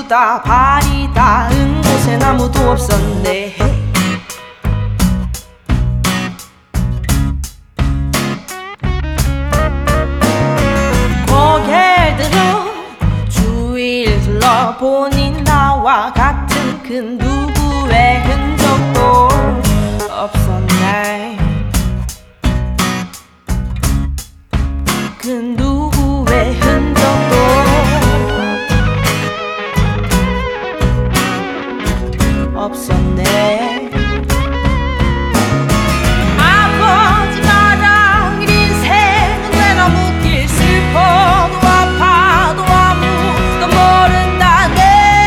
밭이다 발이 닿은 곳엔 아무도 없었네. 고개를 들어 주위를 둘러보니 나와 같은 그 누구의 흔적도 없었네. 그 누구의 흔적도 없었네. 아버지 마당 인생은 왜 너무 길 슬퍼도 아파도 아무도 모른다네.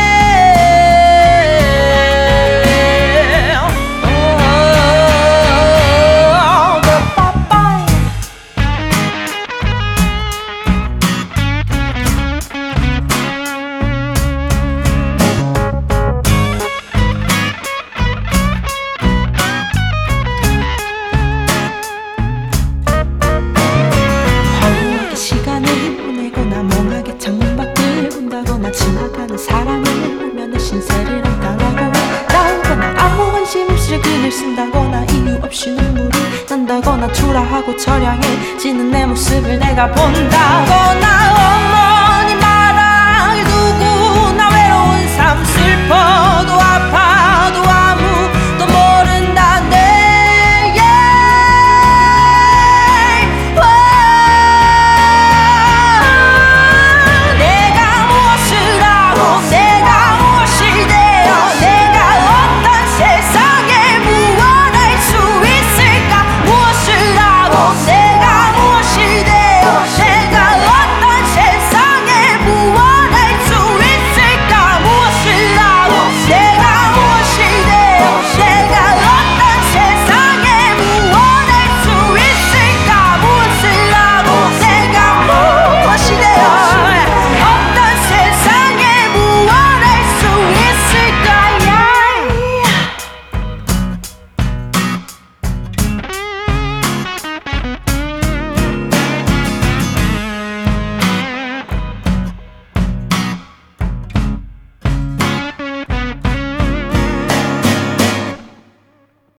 시간을 보내거나 멍하게 창문 밖을 본다거나 지나가는 사람을 보면 신세를 안 당하고 나오거나 아무 관심 없이 글을 쓴다거나 이유 없이 눈물이 난다거나 초라하고 처량해지는 내 모습을 내가 본다거나 어머니 마당을 두고 나 외로운 삶 슬퍼